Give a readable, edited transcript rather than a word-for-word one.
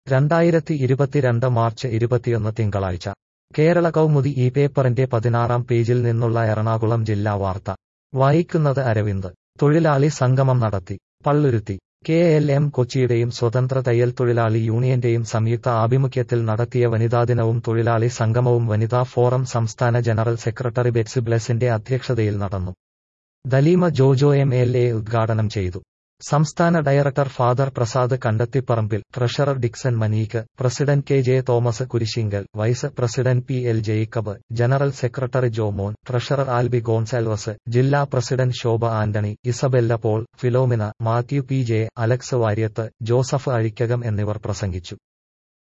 2022 March 21 തിങ്കളാഴ്ച കേരള കൗമുദി ഈ പേപ്പറിന്റെ 16-ാം പേജിൽ നിന്നുള്ള എറണാകുളം ജില്ലാ വാർത്ത വായിക്കുന്നത് അരവിന്ദ്. തൊഴിലാളി സംഗമം നടത്തി. പള്ളുരുത്തി. KLM കൊച്ചിയുടെയും സ്വതന്ത്ര തയ്യൽ തൊഴിലാളി യൂണിയന്റെയും സംയുക്ത ആഭിമുഖ്യത്തിൽ നടത്തിയ വനിതാദിനവും തൊഴിലാളി സംഗമവും വനിതാ ഫോറം സംസ്ഥാന ജനറൽ സെക്രട്ടറി ബെറ്റ്സി ബ്ലെസിന്റെ അധ്യക്ഷതയിൽ നടന്നു. ദലീമ ജോജോ MLA ഉദ്ഘാടനം ചെയ്തു. സംസ്ഥാന director father Prasad Kandathiparambil, treasurer Dixon Maneek, president KJ Thomas Kurisinkal, vice president PL Jacob, general secretary Jomon, treasurer Alby Gonsalves, ജില്ലാ president Shobha Antony, Isabella Paul, Philomina, Mathew PJ, Alex Variath, Joseph Azhikkakam എന്നിവർ പ്രസംഗിച്ചു.